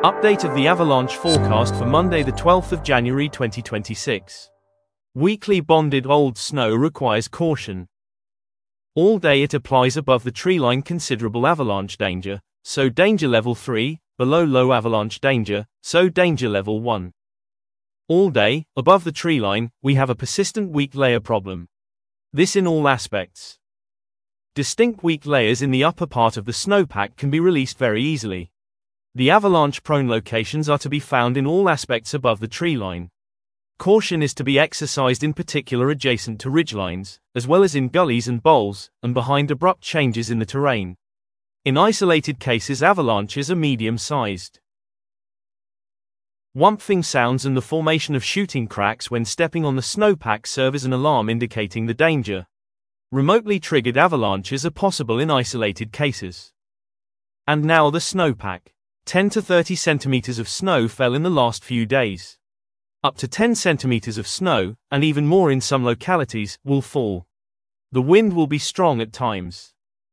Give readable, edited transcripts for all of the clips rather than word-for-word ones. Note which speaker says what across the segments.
Speaker 1: Update of the avalanche forecast for Monday the 12th of January 2026. Weekly bonded old snow requires caution. All day it applies above the treeline considerable avalanche danger, so danger level 3, below low avalanche danger, so danger level 1. All day, above the treeline, we have a persistent weak layer problem. This in all aspects. Distinct weak layers in the upper part of the snowpack can be released very easily. The avalanche-prone locations are to be found in all aspects above the treeline. Caution is to be exercised in particular adjacent to ridgelines, as well as in gullies and bowls, and behind abrupt changes in the terrain. In isolated cases, avalanches are medium-sized. Whumping sounds and the formation of shooting cracks when stepping on the snowpack serve as an alarm indicating the danger. Remotely triggered avalanches are possible in isolated cases. And now the snowpack. 10 to 30 centimeters of snow fell in the last few days. Up to 10 centimeters of snow, and even more in some localities, will fall. The wind will be strong at times.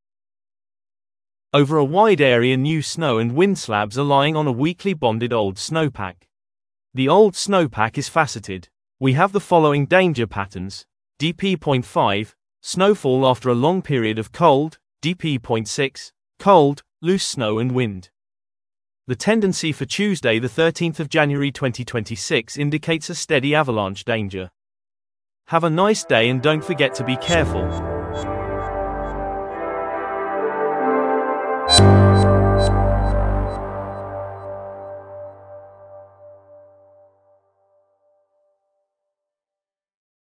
Speaker 1: Over a wide area, new snow and wind slabs are lying on a weakly bonded old snowpack. The old snowpack is faceted. We have the following danger patterns: DP.5, snowfall after a long period of cold; DP.6, cold, loose snow and wind. The tendency for Tuesday the 13th of January 2026 indicates a steady avalanche danger. Have a nice day and don't forget to be careful.